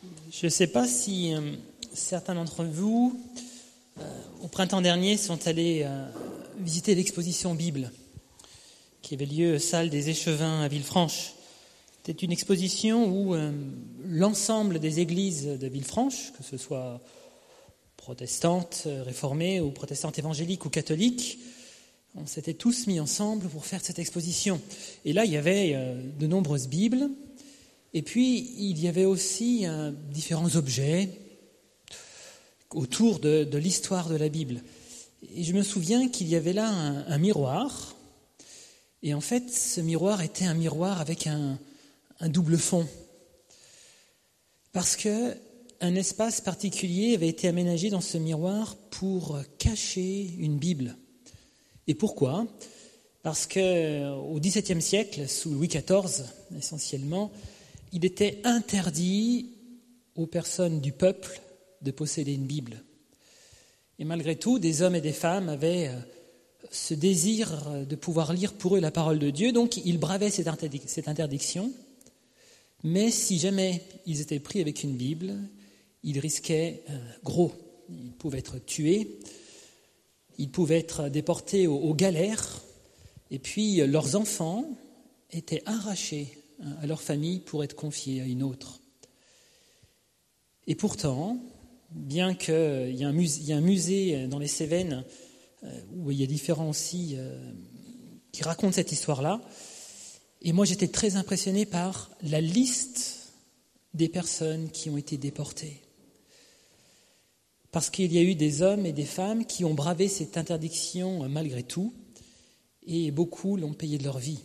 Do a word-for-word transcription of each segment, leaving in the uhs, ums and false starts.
Je ne sais pas si euh, certains d'entre vous, euh, au printemps dernier, sont allés euh, visiter l'exposition Bible qui avait lieu salle des Échevins à Villefranche. C'était une exposition où euh, l'ensemble des églises de Villefranche, que ce soit protestantes, réformées ou protestantes évangéliques ou catholiques, on s'était tous mis ensemble pour faire cette exposition. Et là, il y avait euh, de nombreuses Bibles. Et puis, il y avait aussi euh, différents objets autour de, de l'histoire de la Bible. Et je me souviens qu'il y avait là un, un miroir. Et en fait, ce miroir était un miroir avec un, un double fond. Parce qu'un espace particulier avait été aménagé dans ce miroir pour cacher une Bible. Et pourquoi ? Parce qu'au dix-septième siècle, sous Louis quatorze essentiellement, il était interdit aux personnes du peuple de posséder une Bible. Et malgré tout, des hommes et des femmes avaient ce désir de pouvoir lire pour eux la parole de Dieu, donc ils bravaient cette interdiction. Mais si jamais ils étaient pris avec une Bible, ils risquaient gros. Ils pouvaient être tués, ils pouvaient être déportés aux galères, et puis leurs enfants étaient arrachés à leur famille pour être confiés à une autre. Et pourtant, bien qu'il y ait un musée, il y a un musée dans les Cévennes où il y a différents aussi qui racontent cette histoire-là, et moi j'étais très impressionné par la liste des personnes qui ont été déportées. Parce qu'il y a eu des hommes et des femmes qui ont bravé cette interdiction malgré tout, et beaucoup l'ont payé de leur vie.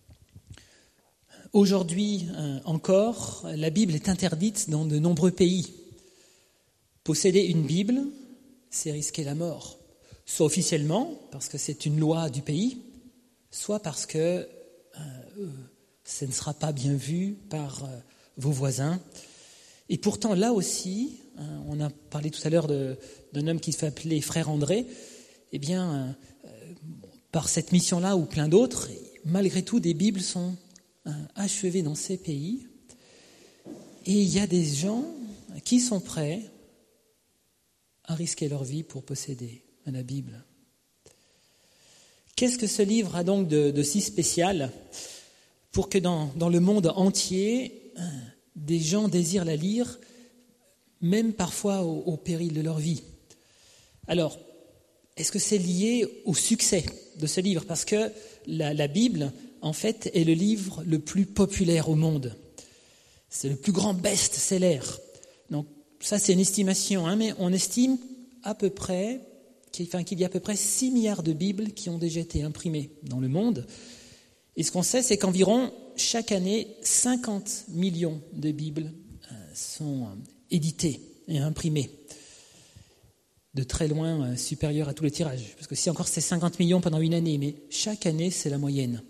Aujourd'hui euh, encore, la Bible est interdite dans de nombreux pays. Posséder une Bible, c'est risquer la mort. Soit officiellement, parce que c'est une loi du pays, soit parce que euh, ce ne sera pas bien vu par euh, vos voisins. Et pourtant, là aussi, hein, on a parlé tout à l'heure de, d'un homme qui s'appelait Frère André, eh bien, euh, par cette mission-là ou plein d'autres, malgré tout, des Bibles sont achevées dans ces pays, et il y a des gens qui sont prêts à risquer leur vie pour posséder la Bible. Qu'est-ce que ce livre a donc de, de si spécial pour que dans, dans le monde entier, des gens désirent la lire, même parfois au, au péril de leur vie ? Alors, est-ce que c'est lié au succès de ce livre ? Parce que la, la Bible, en fait, est le livre le plus populaire au monde. C'est le plus grand best-seller. Donc, ça, c'est une estimation, hein, mais on estime à peu près qu'il, enfin, qu'il y a à peu près six milliards de Bibles qui ont déjà été imprimées dans le monde. Et ce qu'on sait, c'est qu'environ, chaque année, cinquante millions de Bibles euh, sont euh, éditées et imprimées. De très loin euh, supérieur à tous les tirages. Parce que si encore c'est cinquante millions pendant une année, mais chaque année, c'est la moyenne.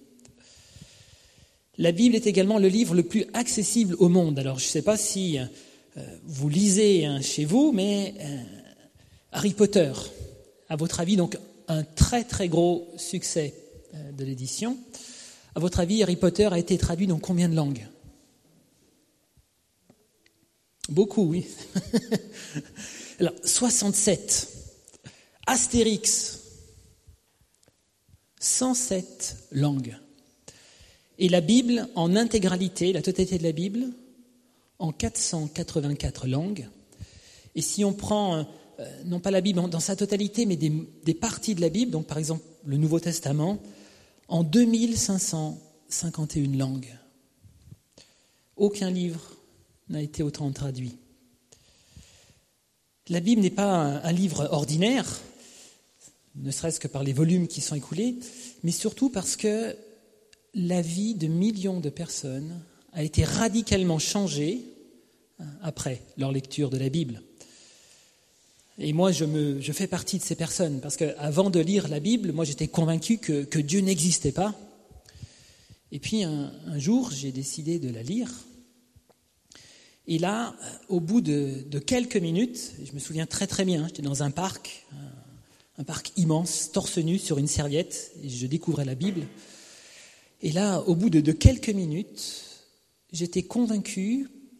La Bible est également le livre le plus accessible au monde. Alors, je ne sais pas si euh, vous lisez hein, chez vous, mais euh, Harry Potter, à votre avis, donc un très très gros succès euh, de l'édition. À votre avis, Harry Potter a été traduit dans combien de langues ? Beaucoup, oui. Alors, soixante-sept. Astérix, cent sept langues. Et la Bible en intégralité, la totalité de la Bible, en quatre cent quatre-vingt-quatre langues. Et si on prend, euh, non pas la Bible dans sa totalité, mais des, des parties de la Bible, donc par exemple le Nouveau Testament, en deux mille cinq cent cinquante et une langues. Aucun livre n'a été autant traduit. La Bible n'est pas un, un livre ordinaire, ne serait-ce que par les volumes qui sont écoulés, mais surtout parce que la vie de millions de personnes a été radicalement changée après leur lecture de la Bible. Et moi, je, me, je fais partie de ces personnes, parce qu'avant de lire la Bible, moi j'étais convaincu que, que Dieu n'existait pas. Et puis un, un jour, j'ai décidé de la lire. Et là, au bout de, de quelques minutes, je me souviens très très bien, j'étais dans un parc, un, un parc immense, torse nu sur une serviette, et je découvrais la Bible. Et là, au bout de, de quelques minutes, j'étais convaincu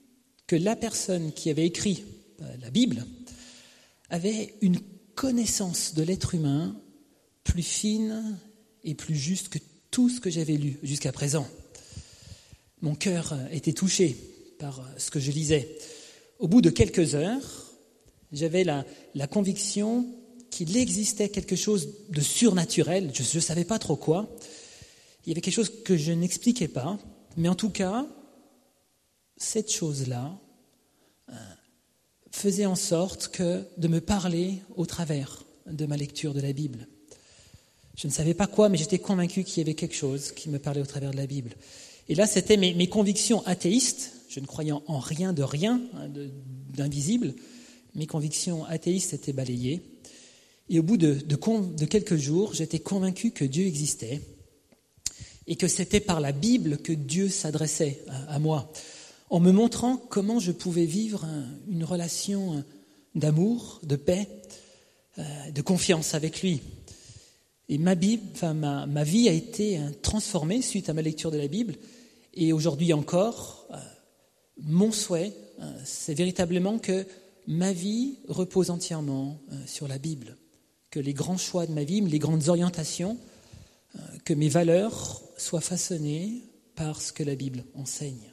que la personne qui avait écrit la Bible avait une connaissance de l'être humain plus fine et plus juste que tout ce que j'avais lu jusqu'à présent. Mon cœur était touché par ce que je lisais. Au bout de quelques heures, j'avais la, la conviction qu'il existait quelque chose de surnaturel, je ne savais pas trop quoi. Il y avait quelque chose que je n'expliquais pas, mais en tout cas, cette chose-là euh, faisait en sorte que de me parler au travers de ma lecture de la Bible. Je ne savais pas quoi, mais j'étais convaincu qu'il y avait quelque chose qui me parlait au travers de la Bible. Et là, c'était mes, mes convictions athéistes, je ne croyais en, en rien de rien, hein, de, d'invisible, mes convictions athéistes étaient balayées. Et au bout de, de, de quelques jours, j'étais convaincu que Dieu existait et que c'était par la Bible que Dieu s'adressait à, à moi, en me montrant comment je pouvais vivre un, une relation d'amour, de paix, euh, de confiance avec lui. Et ma, Bible, enfin, ma, ma vie a été transformée suite à ma lecture de la Bible. Et aujourd'hui encore, euh, mon souhait, euh, c'est véritablement que ma vie repose entièrement euh, sur la Bible. Que les grands choix de ma vie, les grandes orientations, euh, que mes valeurs soient façonnées par ce que la Bible enseigne.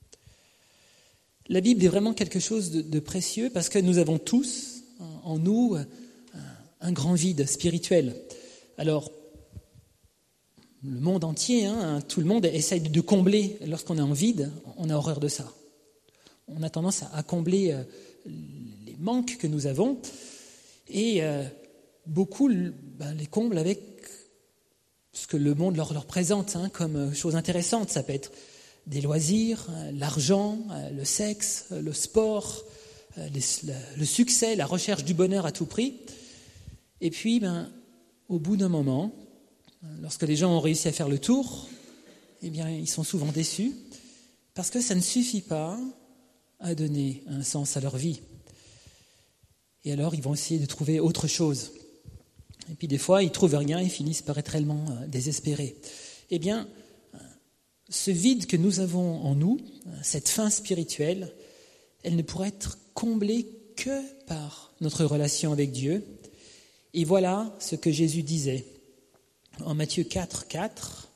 La Bible est vraiment quelque chose de, de précieux parce que nous avons tous en, en nous un, un grand vide spirituel. Alors, le monde entier, hein, tout le monde essaye de combler lorsqu'on est en vide, on a horreur de ça. On a tendance à, à combler euh, les manques que nous avons et euh, beaucoup ben, les comblent avec ce que le monde leur, leur présente hein, comme chose intéressante. Ça peut être des loisirs, l'argent, le sexe, le sport, les, le succès, la recherche du bonheur à tout prix. Et puis, ben, au bout d'un moment, lorsque les gens ont réussi à faire le tour, eh bien, ils sont souvent déçus parce que ça ne suffit pas à donner un sens à leur vie. Et alors, ils vont essayer de trouver autre chose. Et puis, des fois, ils ne trouvent rien et finissent par être réellement désespérés. Eh bien, ce vide que nous avons en nous, cette faim spirituelle, elle ne pourra être comblée que par notre relation avec Dieu. Et voilà ce que Jésus disait en Matthieu quatre, quatre.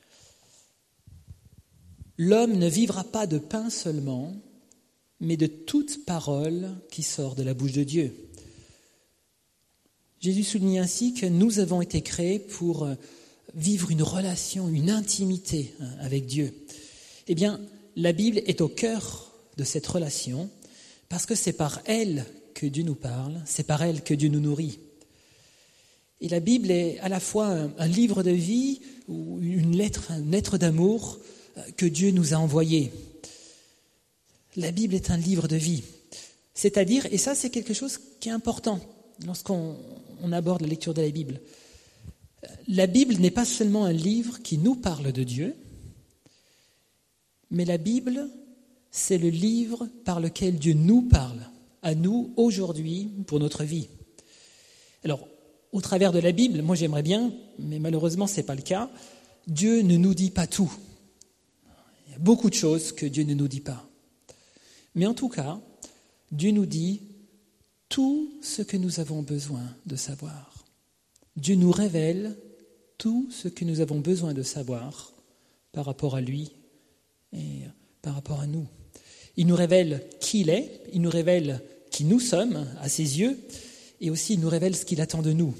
« L'homme ne vivra pas de pain seulement, mais de toute parole qui sort de la bouche de Dieu. » Jésus souligne ainsi que nous avons été créés pour vivre une relation, une intimité avec Dieu. Eh bien, la Bible est au cœur de cette relation parce que c'est par elle que Dieu nous parle, c'est par elle que Dieu nous nourrit. Et la Bible est à la fois un, un livre de vie ou une lettre, une lettre d'amour que Dieu nous a envoyé. La Bible est un livre de vie. C'est-à-dire, et ça c'est quelque chose qui est important lorsqu'on on aborde la lecture de la Bible, la Bible n'est pas seulement un livre qui nous parle de Dieu, mais la Bible, c'est le livre par lequel Dieu nous parle, à nous, aujourd'hui, pour notre vie. Alors, au travers de la Bible, moi j'aimerais bien, mais malheureusement ce n'est pas le cas, Dieu ne nous dit pas tout. Il y a beaucoup de choses que Dieu ne nous dit pas. Mais en tout cas, Dieu nous dit tout ce que nous avons besoin de savoir. Dieu nous révèle tout ce que nous avons besoin de savoir par rapport à lui et par rapport à nous. Il nous révèle qui il est, il nous révèle qui nous sommes à ses yeux, et aussi il nous révèle ce qu'il attend de nous.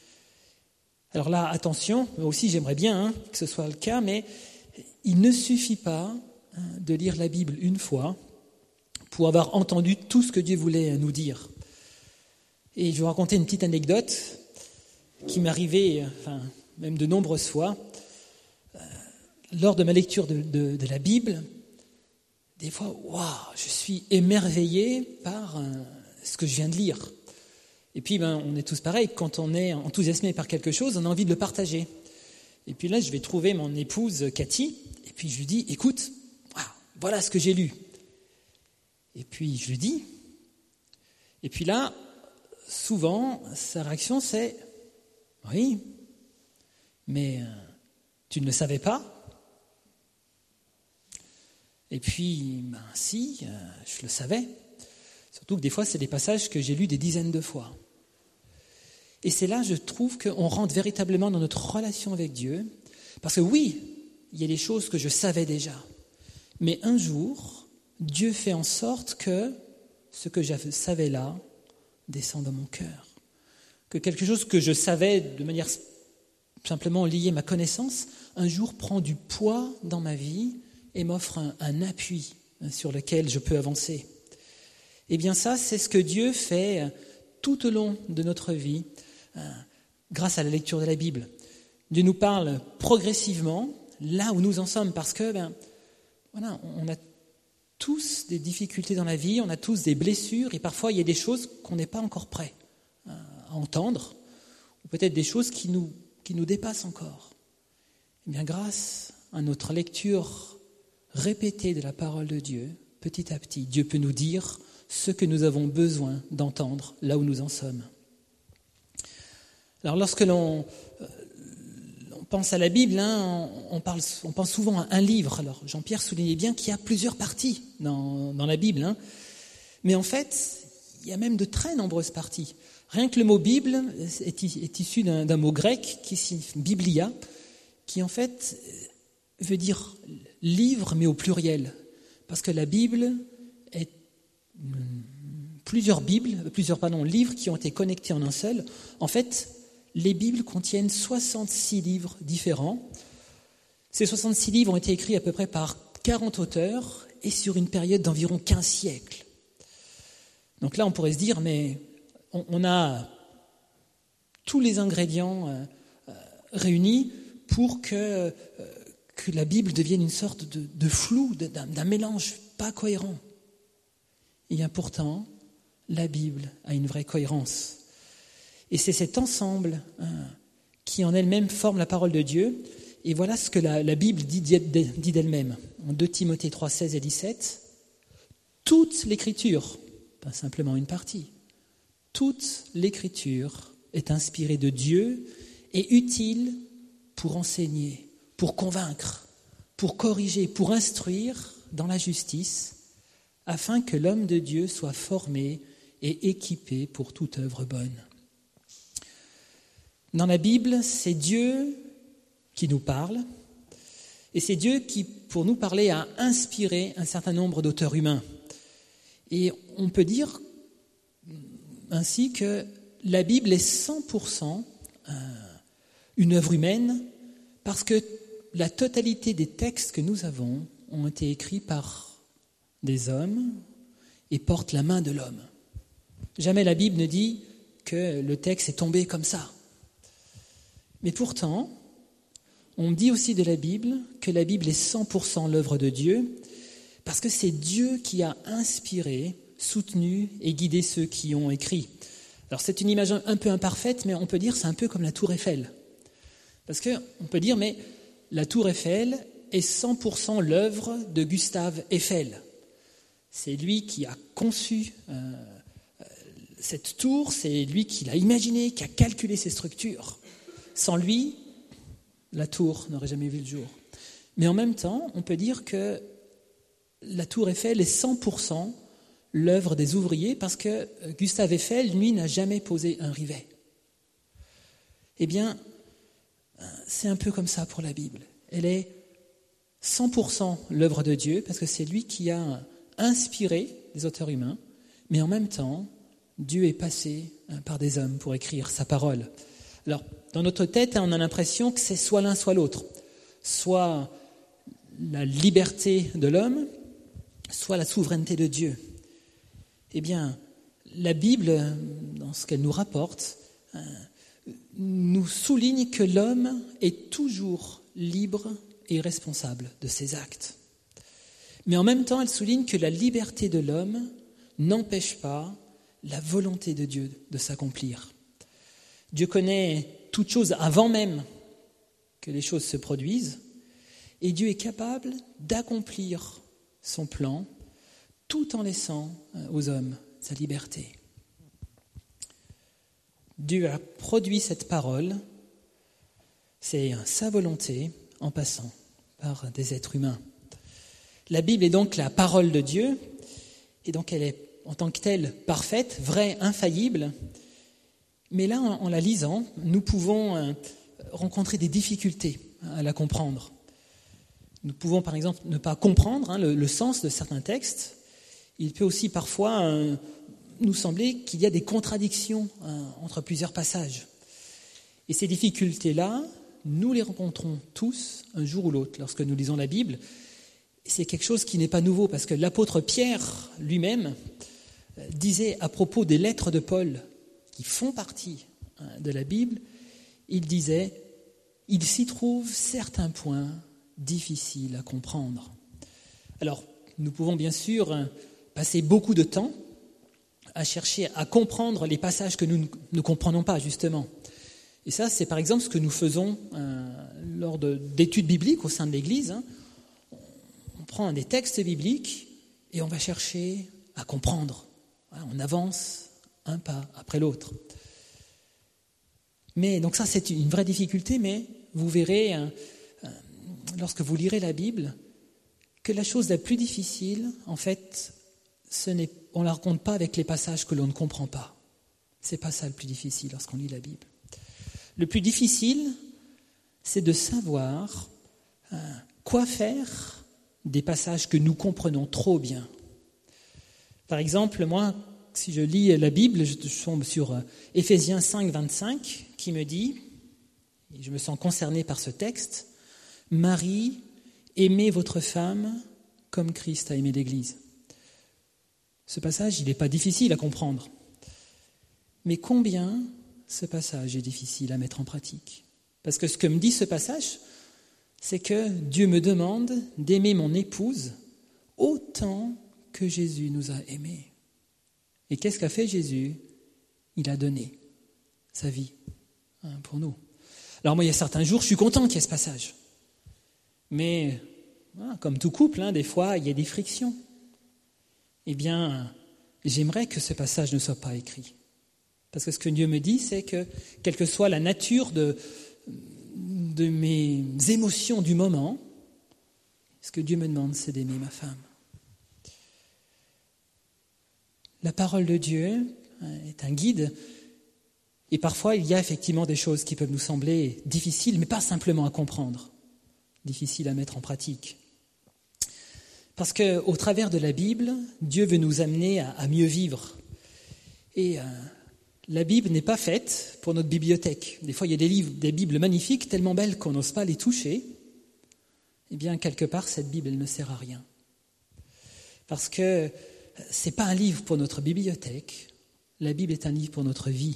Alors là, attention, moi aussi j'aimerais bien hein, que ce soit le cas, mais il ne suffit pas hein, de lire la Bible une fois pour avoir entendu tout ce que Dieu voulait nous dire. Et je vais vous raconter une petite anecdote qui m'est arrivée, enfin, même de nombreuses fois. Euh, lors de ma lecture de, de, de la Bible, des fois, waouh, je suis émerveillé par euh, ce que je viens de lire. Et puis, ben, on est tous pareils, quand on est enthousiasmé par quelque chose, on a envie de le partager. Et puis là, je vais trouver mon épouse Cathy, et puis je lui dis, écoute, voilà ce que j'ai lu. Et puis je lui dis, et puis là, souvent, sa réaction c'est « Oui, mais euh, tu ne le savais pas ?» Et puis, ben si, euh, je le savais. Surtout que des fois, c'est des passages que j'ai lus des dizaines de fois. Et c'est là, je trouve, qu'on rentre véritablement dans notre relation avec Dieu. Parce que oui, il y a des choses que je savais déjà. Mais un jour, Dieu fait en sorte que ce que je savais là descend dans mon cœur. Que quelque chose que je savais de manière simplement liée à ma connaissance, un jour prend du poids dans ma vie et m'offre un, un appui sur lequel je peux avancer. Eh bien ça, c'est ce que Dieu fait tout au long de notre vie, euh, grâce à la lecture de la Bible. Dieu nous parle progressivement, là où nous en sommes, parce que, ben, voilà, on a tous des difficultés dans la vie, on a tous des blessures, et parfois il y a des choses qu'on n'est pas encore prêt à entendre, ou peut-être des choses qui nous, qui nous dépassent encore. Eh bien, grâce à notre lecture répétée de la parole de Dieu, petit à petit, Dieu peut nous dire ce que nous avons besoin d'entendre là où nous en sommes. Alors lorsque l'on, euh, on pense à la Bible, hein, on, parle, on pense souvent à un livre. Alors Jean-Pierre soulignait bien qu'il y a plusieurs parties dans, dans la Bible. Hein. Mais en fait, il y a même de très nombreuses parties. Rien que le mot Bible est, est issu d'un, d'un mot grec qui signifie biblia, qui en fait veut dire livre mais au pluriel. Parce que la Bible est plusieurs Bibles, plusieurs pardon, livres qui ont été connectés en un seul. En fait, les Bibles contiennent soixante-six livres différents. Ces soixante-six livres ont été écrits à peu près par quarante auteurs et sur une période d'environ quinze siècles. Donc là, on pourrait se dire, mais on, on a tous les ingrédients euh, euh, réunis pour que, euh, que la Bible devienne une sorte de, de flou, de, d'un, d'un mélange pas cohérent. Et bien pourtant, la Bible a une vraie cohérence. Et c'est cet ensemble hein, qui en elle-même forme la parole de Dieu. Et voilà ce que la, la Bible dit, dit d'elle-même. En deux Timothée trois, seize et dix-sept, toute l'Écriture, pas simplement une partie, toute l'Écriture est inspirée de Dieu et utile pour enseigner, pour convaincre, pour corriger, pour instruire dans la justice, afin que l'homme de Dieu soit formé et équipé pour toute œuvre bonne. Dans la Bible, c'est Dieu qui nous parle, et c'est Dieu qui, pour nous parler, a inspiré un certain nombre d'auteurs humains. Et on peut dire ainsi que la Bible est cent pour cent une œuvre humaine, parce que la totalité des textes que nous avons ont été écrits par des hommes et portent la main de l'homme. Jamais la Bible ne dit que le texte est tombé comme ça. Mais pourtant, on dit aussi de la Bible que la Bible est cent pour cent l'œuvre de Dieu, parce que c'est Dieu qui a inspiré, soutenu et guidé ceux qui ont écrit. Alors c'est une image un peu imparfaite, mais on peut dire que c'est un peu comme la tour Eiffel. Parce qu'on peut dire, mais la tour Eiffel est cent pour cent l'œuvre de Gustave Eiffel. C'est lui qui a conçu euh, cette tour, c'est lui qui l'a imaginée, qui a calculé ses structures. Sans lui, la tour n'aurait jamais vu le jour. Mais en même temps, on peut dire que la tour Eiffel est cent pour cent l'œuvre des ouvriers, parce que Gustave Eiffel, lui, n'a jamais posé un rivet. Eh bien, c'est un peu comme ça pour la Bible. Elle est cent pour cent l'œuvre de Dieu, parce que c'est lui qui a inspiré les auteurs humains, mais en même temps, Dieu est passé par des hommes pour écrire sa parole. Alors, dans notre tête, on a l'impression que c'est soit l'un, soit l'autre. Soit la liberté de l'homme, soit la souveraineté de Dieu. Eh bien, la Bible, dans ce qu'elle nous rapporte, nous souligne que l'homme est toujours libre et responsable de ses actes. Mais en même temps, elle souligne que la liberté de l'homme n'empêche pas la volonté de Dieu de s'accomplir. Dieu connaît toutes choses avant même que les choses se produisent, et Dieu est capable d'accomplir son plan tout en laissant aux hommes sa liberté. Dieu a produit cette parole, c'est sa volonté en passant par des êtres humains. La Bible est donc la parole de Dieu, et donc elle est en tant que telle parfaite, vraie, infaillible. Mais là, en la lisant, nous pouvons rencontrer des difficultés à la comprendre. Nous pouvons par exemple ne pas comprendre hein, le, le sens de certains textes. Il peut aussi parfois euh, nous sembler qu'il y a des contradictions hein, entre plusieurs passages. Et ces difficultés-là, nous les rencontrons tous un jour ou l'autre lorsque nous lisons la Bible. Et c'est quelque chose qui n'est pas nouveau parce que l'apôtre Pierre lui-même disait à propos des lettres de Paul qui font partie hein, de la Bible, il disait « Il s'y trouve certains points difficiles à comprendre ». Alors, nous pouvons bien sûr passer beaucoup de temps à chercher à comprendre les passages que nous ne comprenons pas, justement. Et ça, c'est par exemple ce que nous faisons euh, lors de, d'études bibliques au sein de l'Église. Hein. On prend des textes bibliques et on va chercher à comprendre. Voilà, on avance un pas après l'autre. Mais donc ça, c'est une vraie difficulté, mais vous verrez, euh, euh, lorsque vous lirez la Bible, que la chose la plus difficile, en fait, ce n'est, on ne la raconte pas avec les passages que l'on ne comprend pas. Ce n'est pas ça le plus difficile lorsqu'on lit la Bible. Le plus difficile, c'est de savoir euh, quoi faire des passages que nous comprenons trop bien. Par exemple, moi, si je lis la Bible, je tombe sur euh, Éphésiens cinq, vingt-cinq, qui me dit, et je me sens concerné par ce texte, « Marie, aimez votre femme comme Christ a aimé l'Église ». Ce passage, il n'est pas difficile à comprendre. Mais combien ce passage est difficile à mettre en pratique ? Parce que ce que me dit ce passage, c'est que Dieu me demande d'aimer mon épouse autant que Jésus nous a aimés. Et qu'est-ce qu'a fait Jésus ? Il a donné sa vie hein, pour nous. Alors moi, il y a certains jours, je suis content qu'il y ait ce passage. Mais, voilà, comme tout couple, hein, des fois, il y a des frictions. Eh bien, j'aimerais que ce passage ne soit pas écrit. Parce que ce que Dieu me dit, c'est que, quelle que soit la nature de, de mes émotions du moment, ce que Dieu me demande, c'est d'aimer ma femme. La parole de Dieu est un guide, et parfois il y a effectivement des choses qui peuvent nous sembler difficiles, mais pas simplement à comprendre, difficiles à mettre en pratique. Parce qu'au travers de la Bible, Dieu veut nous amener à, à mieux vivre. Et euh, la Bible n'est pas faite pour notre bibliothèque. Des fois, il y a des livres, des Bibles magnifiques, tellement belles qu'on n'ose pas les toucher. Eh bien, quelque part, cette Bible, elle ne sert à rien. Parce que ce n'est pas un livre pour notre bibliothèque. La Bible est un livre pour notre vie.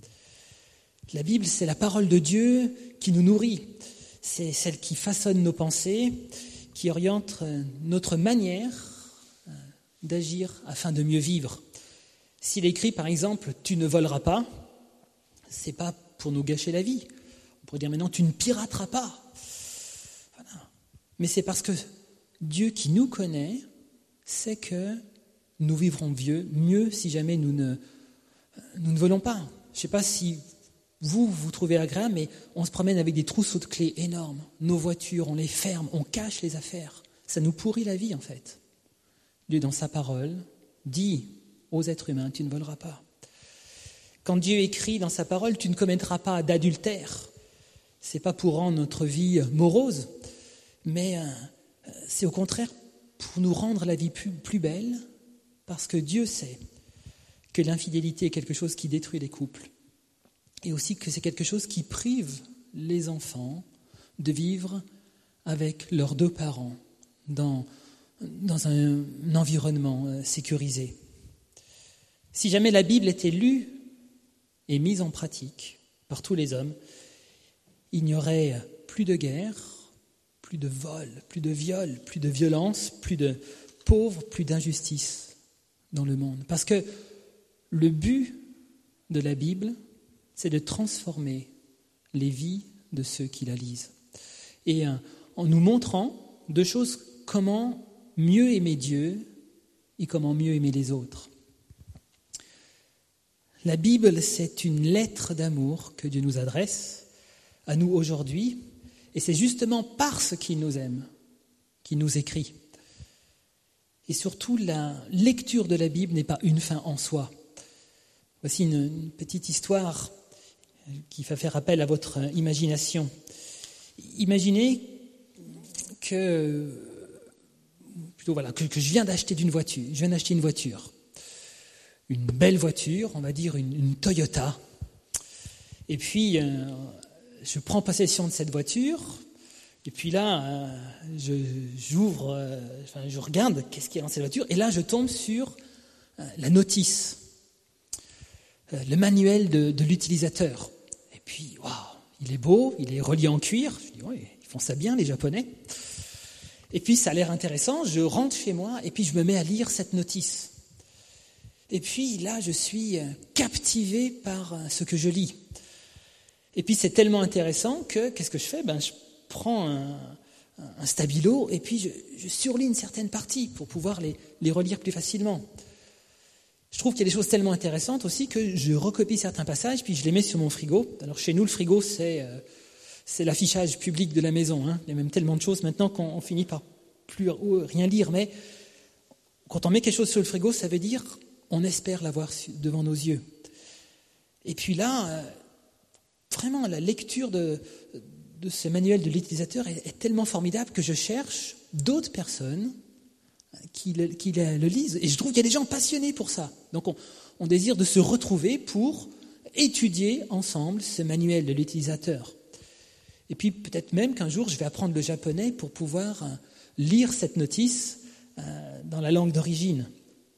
La Bible, c'est la parole de Dieu qui nous nourrit. C'est celle qui façonne nos pensées, qui oriente notre manière d'agir afin de mieux vivre. S'il est écrit, par exemple, « tu ne voleras pas », ce n'est pas pour nous gâcher la vie. On pourrait dire maintenant « tu ne pirateras pas ». Voilà. Mais c'est parce que Dieu qui nous connaît sait que nous vivrons vieux, mieux si jamais nous ne, nous ne volons pas. Je ne sais pas si vous, vous trouvez agréable, mais on se promène avec des trousseaux de clés énormes. Nos voitures, on les ferme, on cache les affaires. Ça nous pourrit la vie, en fait. Dieu, dans sa parole, dit aux êtres humains, tu ne voleras pas. Quand Dieu écrit dans sa parole, tu ne commettras pas d'adultère, ce n'est pas pour rendre notre vie morose, mais c'est au contraire pour nous rendre la vie plus, plus belle, parce que Dieu sait que l'infidélité est quelque chose qui détruit les couples, et aussi que c'est quelque chose qui prive les enfants de vivre avec leurs deux parents dans, dans un, un environnement sécurisé. Si jamais la Bible était lue et mise en pratique par tous les hommes, il n'y aurait plus de guerre, plus de vol, plus de viol, plus de violence, plus de pauvres, plus d'injustice dans le monde. Parce que le but de la Bible, c'est de transformer les vies de ceux qui la lisent. Et en nous montrant deux choses, comment mieux aimer Dieu et comment mieux aimer les autres. La Bible, c'est une lettre d'amour que Dieu nous adresse à nous aujourd'hui, et c'est justement parce qu'il nous aime qu'il nous écrit. Et surtout, la lecture de la Bible n'est pas une fin en soi. Voici une, une petite histoire qui va faire appel à votre imagination. Imaginez que, plutôt voilà, que, que je viens d'acheter d'une voiture. Je viens d'acheter une voiture. Une belle voiture, on va dire une, une Toyota. Et puis, euh, je prends possession de cette voiture. Et puis là, euh, je, j'ouvre, euh, enfin, je regarde qu'est-ce qu'il y a dans cette voiture. Et là, je tombe sur euh, la notice, euh, le manuel de, de l'utilisateur. Et puis, waouh, il est beau, il est relié en cuir. Je dis, ouais, ils font ça bien, les Japonais. Et puis, ça a l'air intéressant. Je rentre chez moi et puis je me mets à lire cette notice. Et puis là, je suis captivé par ce que je lis. Et puis, c'est tellement intéressant que, qu'est-ce que je fais ? Ben, je prends un, un stabilo et puis je, je surligne certaines parties pour pouvoir les, les relire plus facilement. Je trouve qu'il y a des choses tellement intéressantes aussi que je recopie certains passages puis je les mets sur mon frigo. Alors chez nous, le frigo, c'est, euh, c'est l'affichage public de la maison. Hein. Il y a même tellement de choses maintenant qu'on on finit par plus rien lire. Mais quand on met quelque chose sur le frigo, ça veut dire on espère l'avoir devant nos yeux. Et puis là, euh, vraiment, la lecture de... de ce manuel de l'utilisateur est, est tellement formidable que je cherche d'autres personnes qui le, qui le lisent. Et je trouve qu'il y a des gens passionnés pour ça. Donc on, on désire de se retrouver pour étudier ensemble ce manuel de l'utilisateur. Et puis peut-être même qu'un jour je vais apprendre le japonais pour pouvoir euh, lire cette notice euh, dans la langue d'origine.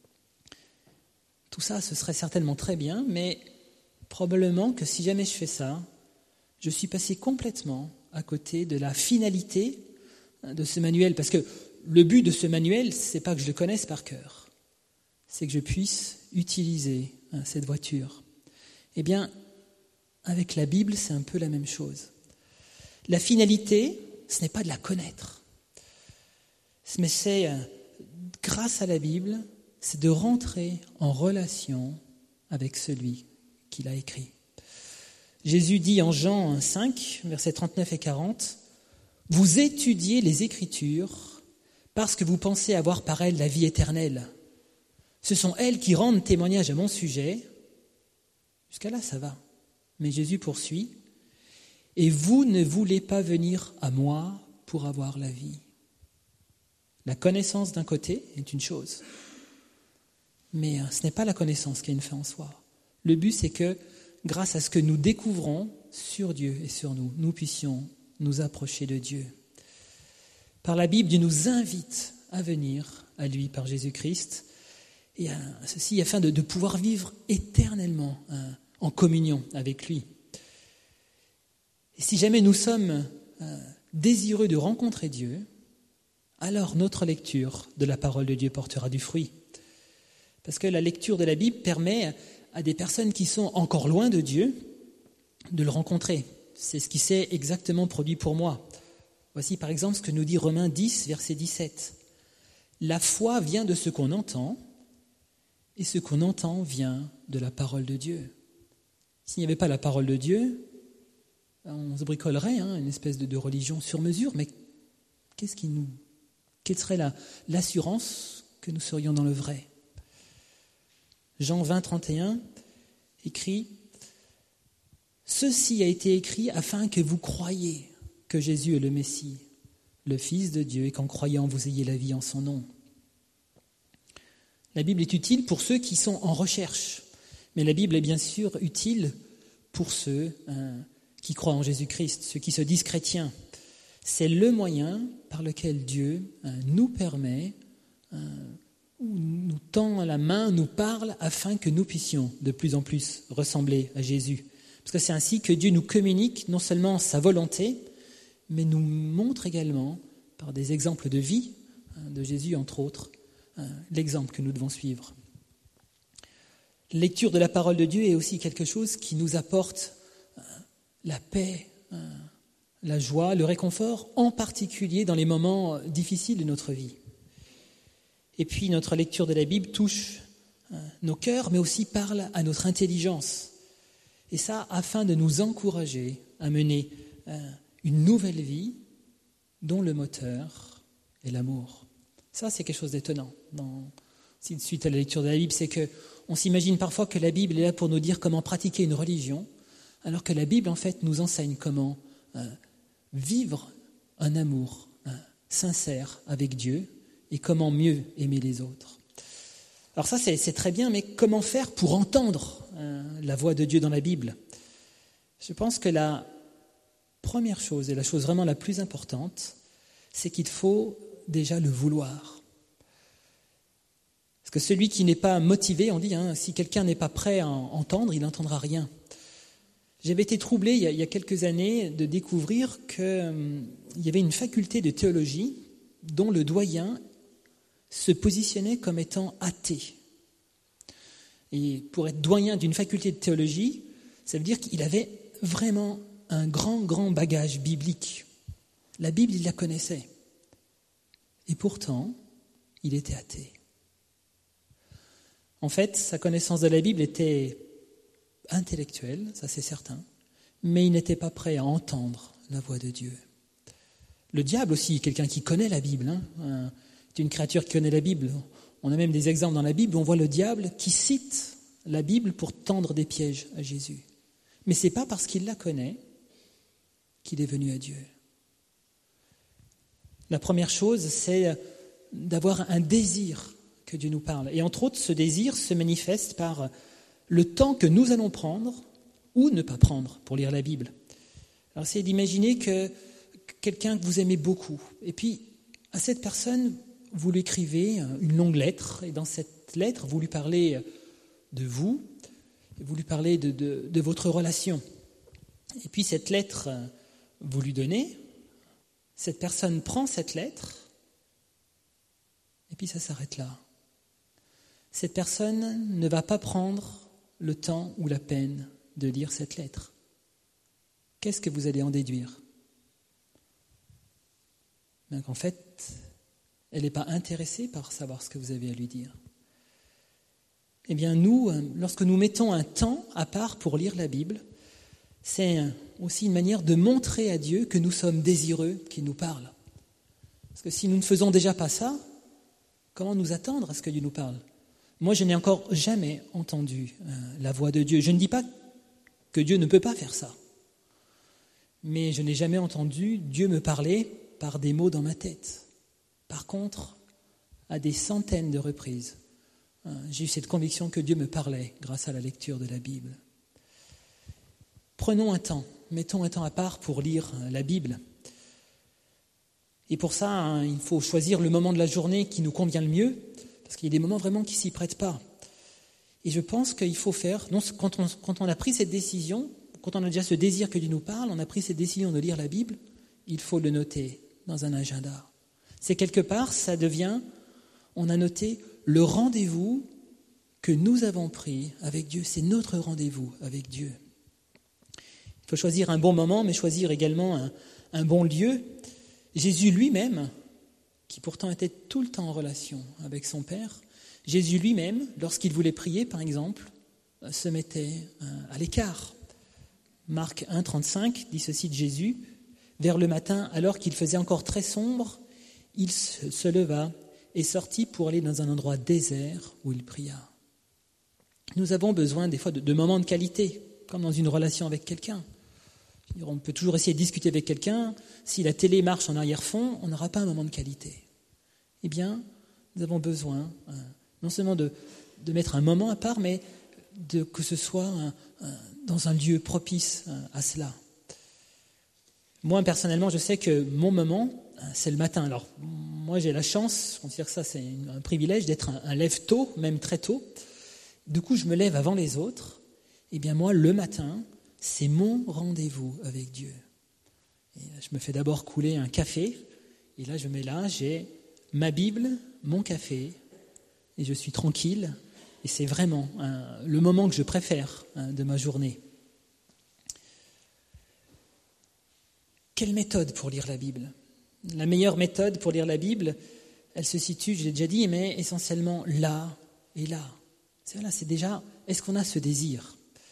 Tout ça, ce serait certainement très bien, mais probablement que si jamais je fais ça, je suis passé complètement à côté de la finalité de ce manuel. Parce que le but de ce manuel, ce n'est pas que je le connaisse par cœur. C'est que je puisse utiliser cette voiture. Eh bien, avec la Bible, c'est un peu la même chose. La finalité, ce n'est pas de la connaître. Mais c'est, grâce à la Bible, c'est de rentrer en relation avec celui qui l'a écrit. Jésus dit en Jean cinq, versets trente-neuf et quarante, « Vous étudiez les Écritures parce que vous pensez avoir par elles la vie éternelle. Ce sont elles qui rendent témoignage à mon sujet. » Jusqu'à là, ça va. Mais Jésus poursuit, « Et vous ne voulez pas venir à moi pour avoir la vie. » La connaissance d'un côté est une chose, mais ce n'est pas la connaissance qui a une fin en soi. Le but, c'est que grâce à ce que nous découvrons sur Dieu et sur nous, nous puissions nous approcher de Dieu. Par la Bible, Dieu nous invite à venir à lui par Jésus-Christ, et à, ceci afin de, de pouvoir vivre éternellement hein, en communion avec lui. Et si jamais nous sommes euh, désireux de rencontrer Dieu, alors notre lecture de la parole de Dieu portera du fruit. Parce que la lecture de la Bible permet à des personnes qui sont encore loin de Dieu de le rencontrer. C'est ce qui s'est exactement produit pour moi. Voici par exemple ce que nous dit Romains dix, verset dix-sept. « La foi vient de ce qu'on entend, et ce qu'on entend vient de la parole de Dieu. » S'il n'y avait pas la parole de Dieu, on se bricolerait hein, une espèce de, de religion sur mesure, mais qu'est-ce qui nous, quelle serait la, l'assurance que nous serions dans le vrai ? Jean vingt, trente et un écrit « Ceci a été écrit afin que vous croyiez que Jésus est le Messie, le Fils de Dieu, et qu'en croyant vous ayez la vie en son nom. » La Bible est utile pour ceux qui sont en recherche, mais la Bible est bien sûr utile pour ceux hein, qui croient en Jésus-Christ, ceux qui se disent chrétiens. C'est le moyen par lequel Dieu hein, nous permet hein, nous tend la main, nous parle afin que nous puissions de plus en plus ressembler à Jésus. Parce que c'est ainsi que Dieu nous communique non seulement sa volonté, mais nous montre également, par des exemples de vie, de Jésus entre autres, l'exemple que nous devons suivre. La lecture de la parole de Dieu est aussi quelque chose qui nous apporte la paix, la joie, le réconfort, en particulier dans les moments difficiles de notre vie. Et puis notre lecture de la Bible touche nos cœurs, mais aussi parle à notre intelligence. Et ça, afin de nous encourager à mener une nouvelle vie dont le moteur est l'amour. Ça, c'est quelque chose d'étonnant dans, suite à la lecture de la Bible, c'est qu'on s'imagine parfois que la Bible est là pour nous dire comment pratiquer une religion, alors que la Bible, en fait, nous enseigne comment euh, vivre un amour euh, sincère avec Dieu et comment mieux aimer les autres. Alors ça, c'est, c'est très bien, mais comment faire pour entendre euh, la voix de Dieu dans la Bible ? Je pense que la première chose, et la chose vraiment la plus importante, c'est qu'il faut déjà le vouloir. Parce que celui qui n'est pas motivé, on dit, hein, si quelqu'un n'est pas prêt à entendre, il n'entendra rien. J'avais été troublé il y a, il y a quelques années de découvrir qu'il euh, y avait une faculté de théologie dont le doyen se positionnait comme étant athée. Et pour être doyen d'une faculté de théologie, ça veut dire qu'il avait vraiment un grand, grand bagage biblique. La Bible, il la connaissait. Et pourtant, il était athée. En fait, sa connaissance de la Bible était intellectuelle, ça c'est certain, mais il n'était pas prêt à entendre la voix de Dieu. Le diable aussi, quelqu'un qui connaît la Bible, hein, c'est une créature qui connaît la Bible. On a même des exemples dans la Bible où on voit le diable qui cite la Bible pour tendre des pièges à Jésus. Mais ce n'est pas parce qu'il la connaît qu'il est venu à Dieu. La première chose, c'est d'avoir un désir que Dieu nous parle. Et entre autres, ce désir se manifeste par le temps que nous allons prendre ou ne pas prendre pour lire la Bible. Alors, c'est d'imaginer que quelqu'un que vous aimez beaucoup, et puis à cette personne, vous lui écrivez une longue lettre, et dans cette lettre, vous lui parlez de vous, vous lui parlez de, de, de votre relation. Et puis cette lettre, vous lui donnez, cette personne prend cette lettre, et puis ça s'arrête là. Cette personne ne va pas prendre le temps ou la peine de lire cette lettre. Qu'est-ce que vous allez en déduire ? Ben qu'en fait, elle n'est pas intéressée par savoir ce que vous avez à lui dire. Eh bien, nous, lorsque nous mettons un temps à part pour lire la Bible, c'est aussi une manière de montrer à Dieu que nous sommes désireux qu'il nous parle. Parce que si nous ne faisons déjà pas ça, comment nous attendre à ce que Dieu nous parle ? Moi, je n'ai encore jamais entendu euh, la voix de Dieu. Je ne dis pas que Dieu ne peut pas faire ça. Mais je n'ai jamais entendu Dieu me parler par des mots dans ma tête. Par contre, à des centaines de reprises, euh, j'ai eu cette conviction que Dieu me parlait grâce à la lecture de la Bible. Prenons un temps, mettons un temps à part pour lire euh, la Bible. Et pour ça, hein, il faut choisir le moment de la journée qui nous convient le mieux, parce qu'il y a des moments vraiment qui ne s'y prêtent pas. Et je pense qu'il faut faire, non, quand, on, quand on a pris cette décision, quand on a déjà ce désir que Dieu nous parle, on a pris cette décision de lire la Bible, il faut le noter dans un agenda. C'est quelque part, ça devient, on a noté le rendez-vous que nous avons pris avec Dieu. C'est notre rendez-vous avec Dieu. Il faut choisir un bon moment, mais choisir également un, un bon lieu. Jésus lui-même, qui pourtant était tout le temps en relation avec son Père, Jésus lui-même, lorsqu'il voulait prier, par exemple, se mettait à l'écart. Marc un, trente-cinq dit ceci de Jésus, « Vers le matin, alors qu'il faisait encore très sombre, il se leva et sortit pour aller dans un endroit désert où il pria. » Nous avons besoin des fois de, de moments de qualité, comme dans une relation avec quelqu'un. On peut toujours essayer de discuter avec quelqu'un. Si la télé marche en arrière-fond, on n'aura pas un moment de qualité. Eh bien, nous avons besoin euh, non seulement de, de mettre un moment à part, mais de, que ce soit un, un, dans un lieu propice euh, à cela. Moi, personnellement, je sais que mon moment, euh, c'est le matin. Alors, moi, j'ai la chance, je considère que ça, c'est un privilège, d'être un, un lève-tôt, même très tôt. Du coup, je me lève avant les autres. Eh bien, moi, le matin, c'est mon rendez-vous avec Dieu. Et je me fais d'abord couler un café, et là je mets là, j'ai ma Bible, mon café, et je suis tranquille, et c'est vraiment hein, le moment que je préfère hein, de ma journée. Quelle méthode pour lire la Bible ? La meilleure méthode pour lire la Bible, elle se situe, je l'ai déjà dit, mais essentiellement là et là. C'est, là, c'est déjà, est-ce qu'on a ce désir ?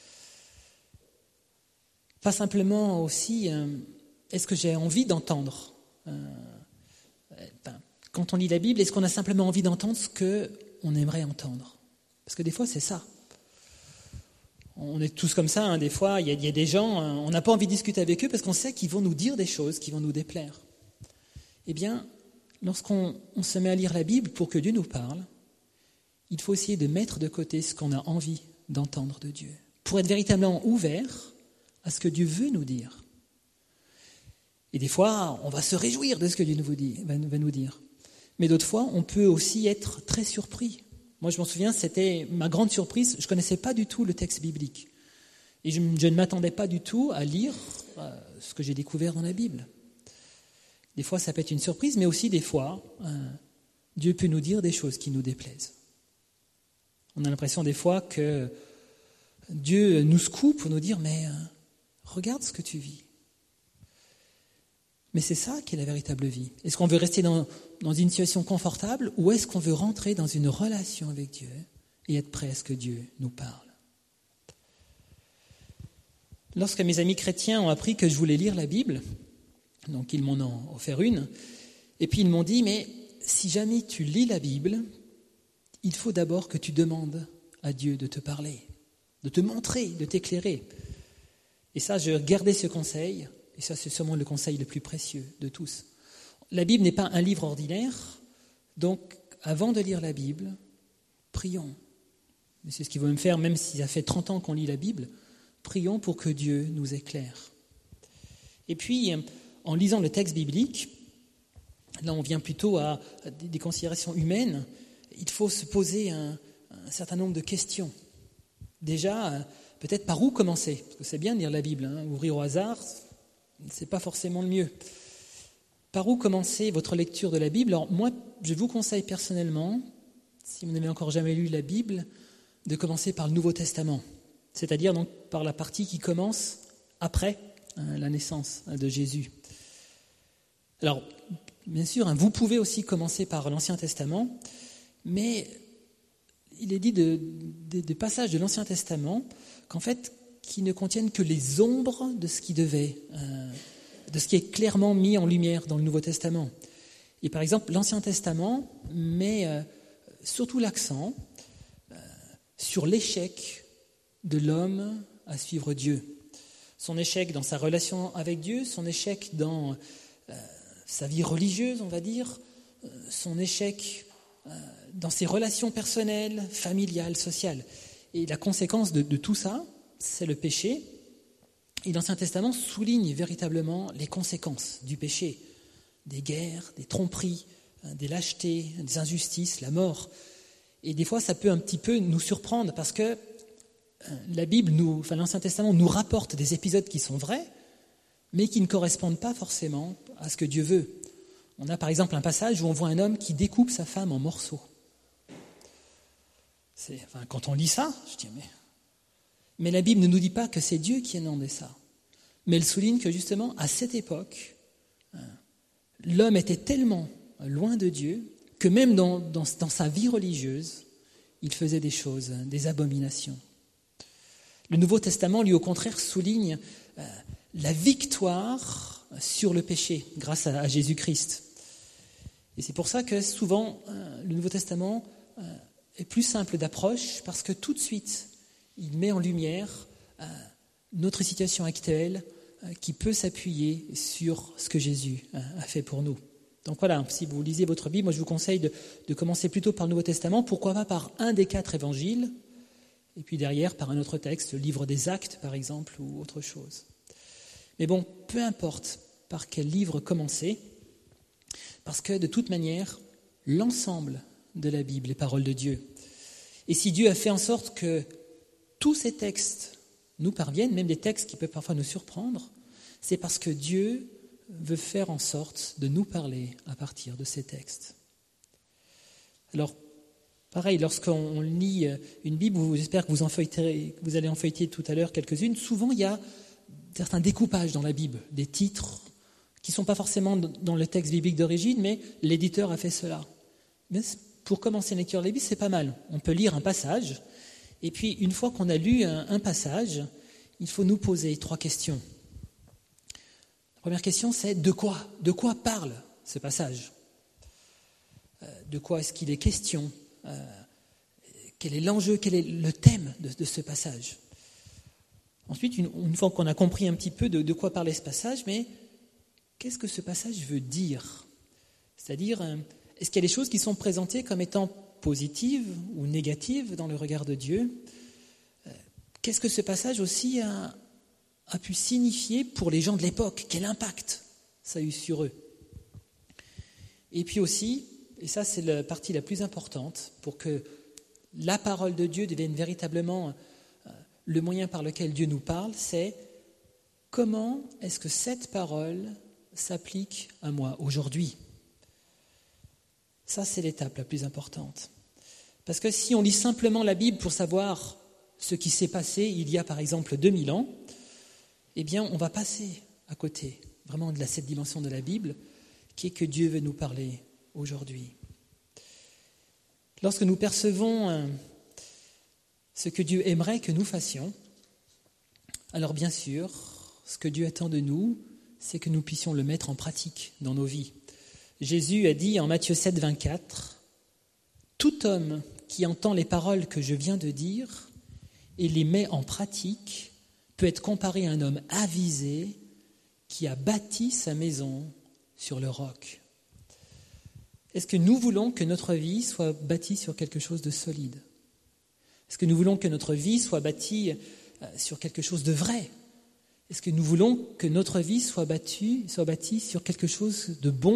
Pas simplement aussi, euh, est-ce que j'ai envie d'entendre euh, ben, quand on lit la Bible, est-ce qu'on a simplement envie d'entendre ce qu'on aimerait entendre ? Parce que des fois, c'est ça. On est tous comme ça, hein, des fois, il y, y a des gens, hein, on n'a pas envie de discuter avec eux parce qu'on sait qu'ils vont nous dire des choses qui vont nous déplaire. Eh bien, lorsqu'on on se met à lire la Bible pour que Dieu nous parle, il faut essayer de mettre de côté ce qu'on a envie d'entendre de Dieu, pour être véritablement ouvert à ce que Dieu veut nous dire. Et des fois, on va se réjouir de ce que Dieu nous dit, va nous dire. Mais d'autres fois, on peut aussi être très surpris. Moi, je m'en souviens, c'était ma grande surprise. Je ne connaissais pas du tout le texte biblique. Et je, je ne m'attendais pas du tout à lire euh, ce que j'ai découvert dans la Bible. Des fois, ça peut être une surprise, mais aussi des fois, euh, Dieu peut nous dire des choses qui nous déplaisent. On a l'impression des fois que Dieu nous secoue pour nous dire « mais euh, regarde ce que tu vis ». Mais c'est ça qui est la véritable vie. Est-ce qu'on veut rester dans, dans une situation confortable ou est-ce qu'on veut rentrer dans une relation avec Dieu et être prêt à ce que Dieu nous parle ? Lorsque mes amis chrétiens ont appris que je voulais lire la Bible, donc ils m'en ont offert une, et puis ils m'ont dit « mais si jamais tu lis la Bible, il faut d'abord que tu demandes à Dieu de te parler, de te montrer, de t'éclairer. » Et ça, je gardais ce conseil. Et ça, c'est sûrement le conseil le plus précieux de tous. La Bible n'est pas un livre ordinaire, donc avant de lire la Bible, prions. Et c'est ce qu'il faut même faire, même si ça fait trente ans qu'on lit la Bible, prions pour que Dieu nous éclaire. Et puis, en lisant le texte biblique, là on vient plutôt à des considérations humaines, il faut se poser un, un certain nombre de questions. Déjà, peut-être par où commencer ? Parce que c'est bien de lire la Bible, hein, ouvrir au hasard, c'est pas forcément le mieux. Par où commencer votre lecture de la Bible ? Alors moi, je vous conseille personnellement, si vous n'avez encore jamais lu la Bible, de commencer par le Nouveau Testament, c'est-à-dire donc par la partie qui commence après hein, la naissance hein, de Jésus. Alors, bien sûr, hein, vous pouvez aussi commencer par l'Ancien Testament, mais il est dit de, de, de passages de l'Ancien Testament qu'en fait, qui ne contiennent que les ombres de ce qui devait, euh, de ce qui est clairement mis en lumière dans le Nouveau Testament. Et par exemple, l'Ancien Testament met euh, surtout l'accent euh, sur l'échec de l'homme à suivre Dieu. Son échec dans sa relation avec Dieu, son échec dans euh, sa vie religieuse, on va dire, euh, son échec euh, dans ses relations personnelles, familiales, sociales. Et la conséquence de, de tout ça, c'est le péché. Et l'Ancien Testament souligne véritablement les conséquences du péché, des guerres, des tromperies, des lâchetés, des injustices, la mort. Et des fois, ça peut un petit peu nous surprendre parce que la Bible, nous, enfin l'Ancien Testament nous rapporte des épisodes qui sont vrais, mais qui ne correspondent pas forcément à ce que Dieu veut. On a par exemple un passage où on voit un homme qui découpe sa femme en morceaux. C'est, enfin, quand on lit ça, je dis mais... Mais la Bible ne nous dit pas que c'est Dieu qui a demandé ça. Mais elle souligne que justement, à cette époque, l'homme était tellement loin de Dieu que même dans, dans, dans sa vie religieuse, il faisait des choses, des abominations. Le Nouveau Testament, lui, au contraire, souligne euh, la victoire sur le péché grâce à, à Jésus-Christ. Et c'est pour ça que souvent, euh, le Nouveau Testament euh, est plus simple d'approche parce que tout de suite, il met en lumière euh, notre situation actuelle euh, qui peut s'appuyer sur ce que Jésus euh, a fait pour nous. Donc voilà, si vous lisez votre Bible, moi je vous conseille de, de commencer plutôt par le Nouveau Testament, pourquoi pas par un des quatre évangiles, et puis derrière par un autre texte, le livre des Actes par exemple, ou autre chose. Mais bon, peu importe par quel livre commencer, parce que de toute manière, l'ensemble de la Bible est parole de Dieu. Et si Dieu a fait en sorte que tous ces textes nous parviennent, même des textes qui peuvent parfois nous surprendre, c'est parce que Dieu veut faire en sorte de nous parler à partir de ces textes. Alors, pareil, lorsqu'on lit une Bible, j'espère que vous, en feuilleterez, vous allez en feuilleter tout à l'heure quelques-unes, souvent il y a certains découpages dans la Bible, des titres qui ne sont pas forcément dans le texte biblique d'origine, mais l'éditeur a fait cela. Mais pour commencer une lecture de la Bible, c'est pas mal. On peut lire un passage, et puis une fois qu'on a lu un, un passage, il faut nous poser trois questions. La première question, c'est de quoi ? De quoi parle ce passage ? euh, de quoi est-ce qu'il est question, euh, quel est l'enjeu, quel est le thème de, de ce passage. Ensuite, une, une fois qu'on a compris un petit peu de, de quoi parlait ce passage, mais qu'est-ce que ce passage veut dire ? C'est-à-dire, euh, est-ce qu'il y a des choses qui sont présentées comme étant positives ou négatives dans le regard de Dieu ? euh, Qu'est-ce que ce passage aussi a, a pu signifier pour les gens de l'époque ? Quel impact ça a eu sur eux ? Et puis aussi, et ça c'est la partie la plus importante, pour que la parole de Dieu devienne véritablement euh, le moyen par lequel Dieu nous parle, c'est comment est-ce que cette parole s'applique à moi aujourd'hui ? Ça, c'est l'étape la plus importante. Parce que si on lit simplement la Bible pour savoir ce qui s'est passé il y a par exemple deux mille ans, eh bien, on va passer à côté vraiment de la, cette dimension de la Bible qui est que Dieu veut nous parler aujourd'hui. Lorsque nous percevons euh, ce que Dieu aimerait que nous fassions, alors bien sûr, ce que Dieu attend de nous, c'est que nous puissions le mettre en pratique dans nos vies. Jésus a dit en Matthieu sept, vingt-quatre, « Tout homme qui entend les paroles que je viens de dire et les met en pratique peut être comparé à un homme avisé qui a bâti sa maison sur le roc. » Est-ce que nous voulons que notre vie soit bâtie sur quelque chose de solide ? Est-ce que nous voulons que notre vie soit bâtie sur quelque chose de vrai ? Est-ce que nous voulons que notre vie soit bâtie, soit bâtie sur quelque chose de bon ?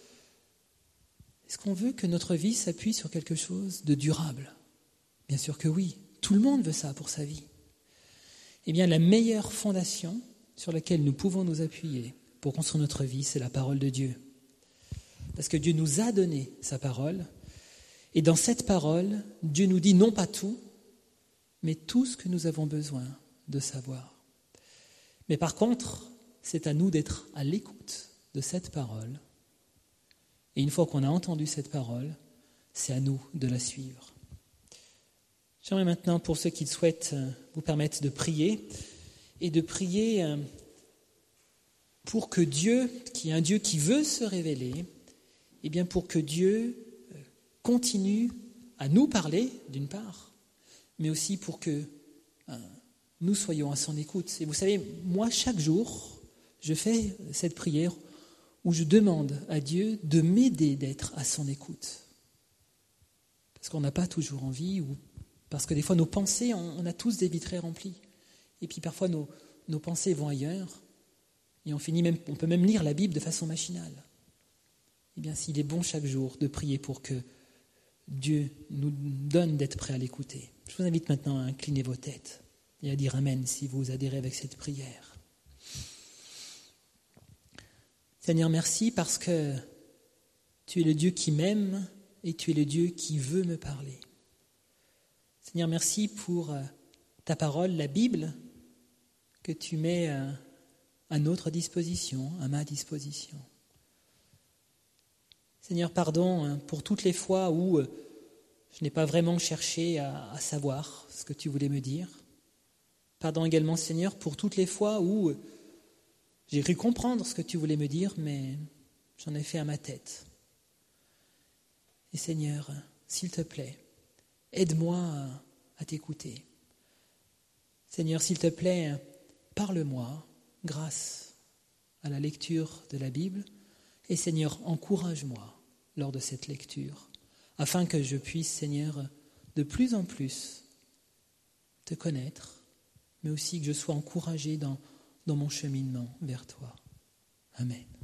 Est-ce qu'on veut que notre vie s'appuie sur quelque chose de durable ? Bien sûr que oui. Tout le monde veut ça pour sa vie. Eh bien, la meilleure fondation sur laquelle nous pouvons nous appuyer pour construire notre vie, c'est la parole de Dieu. Parce que Dieu nous a donné sa parole, et dans cette parole, Dieu nous dit non pas tout, mais tout ce que nous avons besoin de savoir. Mais par contre, c'est à nous d'être à l'écoute de cette parole, et une fois qu'on a entendu cette parole, c'est à nous de la suivre. J'aimerais maintenant, pour ceux qui le souhaitent, vous permettre de prier, et de prier pour que Dieu, qui est un Dieu qui veut se révéler, eh bien pour que Dieu continue à nous parler, d'une part, mais aussi pour que hein, nous soyons à son écoute. Et vous savez, moi, chaque jour, je fais cette prière où je demande à Dieu de m'aider d'être à son écoute. Parce qu'on n'a pas toujours envie, ou parce que des fois, nos pensées, on, on a tous des vies très remplies. Et puis parfois, nos, nos pensées vont ailleurs, et on, finit même, on peut même lire la Bible de façon machinale. Eh bien, s'il est bon chaque jour de prier pour que Dieu nous donne d'être prêts à l'écouter. Je vous invite maintenant à incliner vos têtes et à dire Amen si vous adhérez avec cette prière. Seigneur, merci parce que tu es le Dieu qui m'aime et tu es le Dieu qui veut me parler. Seigneur, merci pour ta parole, la Bible, que tu mets à notre disposition, à ma disposition. Seigneur, pardon pour toutes les fois où je n'ai pas vraiment cherché à, à savoir ce que tu voulais me dire. Pardon également, Seigneur, pour toutes les fois où j'ai cru comprendre ce que tu voulais me dire, mais j'en ai fait à ma tête. Et Seigneur, s'il te plaît, aide-moi à, à t'écouter. Seigneur, s'il te plaît, parle-moi grâce à la lecture de la Bible. Et Seigneur, encourage-moi lors de cette lecture, afin que je puisse, Seigneur, de plus en plus te connaître, mais aussi que je sois encouragé dans, dans mon cheminement vers toi. Amen.